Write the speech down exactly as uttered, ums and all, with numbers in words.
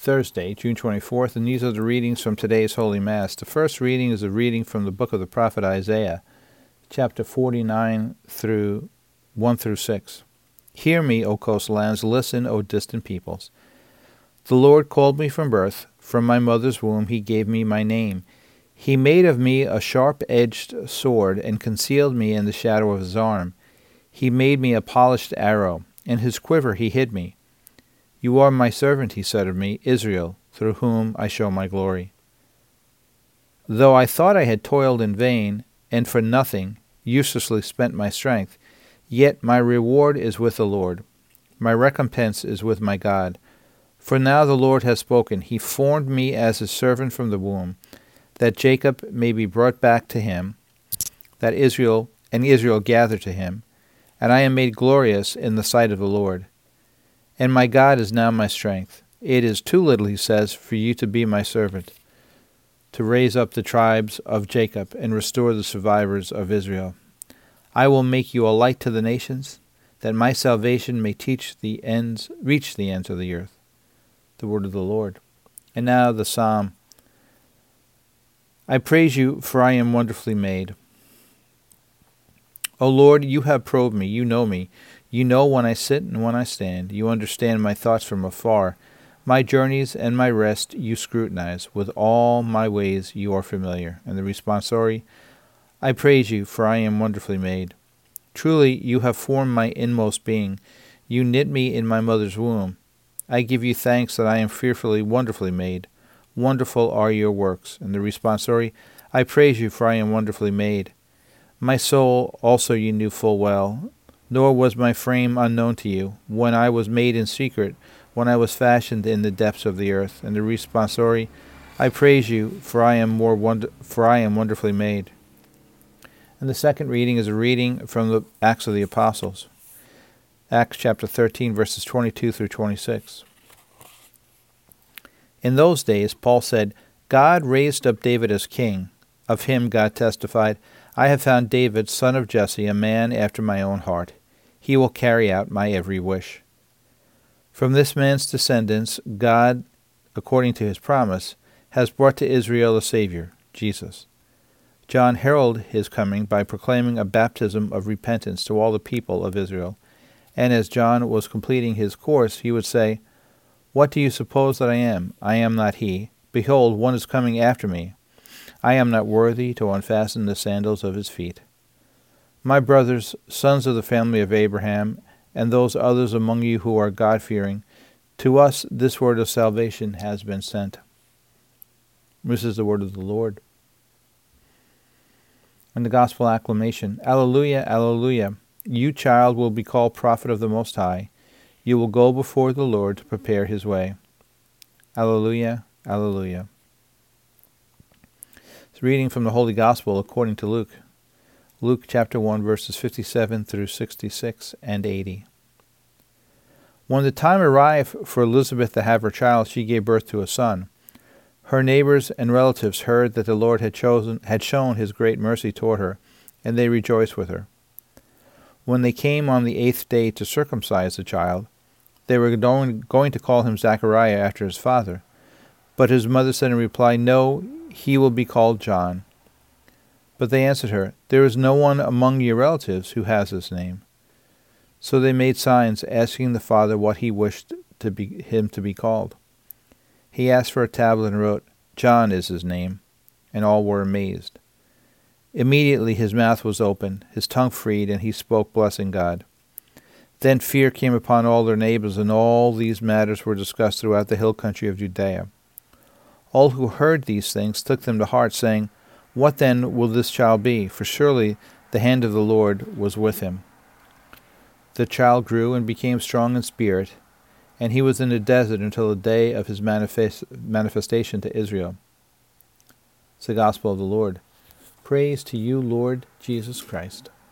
Thursday, June twenty-fourth, and these are the readings from today's Holy Mass. The first reading is a reading from the book of the prophet Isaiah, chapter forty-nine through one through six. Hear me, O coastlands, lands, listen, O distant peoples. The Lord called me from birth, from my mother's womb he gave me my name. He made of me a sharp-edged sword, and concealed me in the shadow of his arm. He made me a polished arrow, in his quiver he hid me. You are my servant, he said of me, Israel, through whom I show my glory. Though I thought I had toiled in vain, and for nothing, uselessly spent my strength, yet my reward is with the Lord. My recompense is with my God. For now the Lord has spoken. He formed me as a servant from the womb, that Jacob may be brought back to him, that Israel and Israel gather to him, and I am made glorious in the sight of the Lord. And my God is now my strength. It is too little, he says, for you to be my servant, to raise up the tribes of Jacob and restore the survivors of Israel. I will make you a light to the nations, that my salvation may teach the ends, reach the ends of the earth. The word of the Lord. And now the psalm. I praise you, for I am wonderfully made. O Lord, you have probed me, you know me. You know when I sit and when I stand. You understand my thoughts from afar. My journeys and my rest you scrutinize. With all my ways you are familiar. And the responsorial, I praise you, for I am wonderfully made. Truly you have formed my inmost being. You knit me in my mother's womb. I give you thanks that I am fearfully, wonderfully made. Wonderful are your works. And the responsorial, I praise you, for I am wonderfully made. My soul also you knew full well, nor was my frame unknown to you, when I was made in secret, when I was fashioned in the depths of the earth. And the responsorial, I praise you, for I am more wonder- for I am wonderfully made. And the second reading is a reading from the Acts of the Apostles, Acts chapter thirteen, verses twenty-two through twenty-six. In those days, Paul said, God raised up David as king. Of him God testified, I have found David, son of Jesse, a man after my own heart. He will carry out my every wish. From this man's descendants, God, according to his promise, has brought to Israel a Savior, Jesus. John heralded his coming by proclaiming a baptism of repentance to all the people of Israel. And as John was completing his course, he would say, What do you suppose that I am? I am not he. Behold, one is coming after me. I am not worthy to unfasten the sandals of his feet. My brothers, sons of the family of Abraham, and those others among you who are God-fearing, to us this word of salvation has been sent. This is the word of the Lord. And the Gospel acclamation. Alleluia, alleluia. You, child, will be called prophet of the Most High. You will go before the Lord to prepare his way. Alleluia, alleluia. It's a reading from the Holy Gospel according to Luke. Luke chapter one, verses fifty-seven through sixty-six and eighty. When the time arrived for Elizabeth to have her child, she gave birth to a son. Her neighbors and relatives heard that the Lord had chosen had shown his great mercy toward her, and they rejoiced with her. When they came on the eighth day to circumcise the child, they were going, going to call him Zachariah after his father. But his mother said in reply, No, he will be called John. But they answered her, There is no one among your relatives who has this name. So they made signs, asking the father what he wished to be, him to be called. He asked for a tablet and wrote, John is his name, and all were amazed. Immediately his mouth was opened, his tongue freed, and he spoke, blessing God. Then fear came upon all their neighbors, and all these matters were discussed throughout the hill country of Judea. All who heard these things took them to heart, saying, What then will this child be? For surely the hand of the Lord was with him. The child grew and became strong in spirit, and he was in the desert until the day of his manifest- manifestation to Israel. It's the gospel of the Lord. Praise to you, Lord Jesus Christ.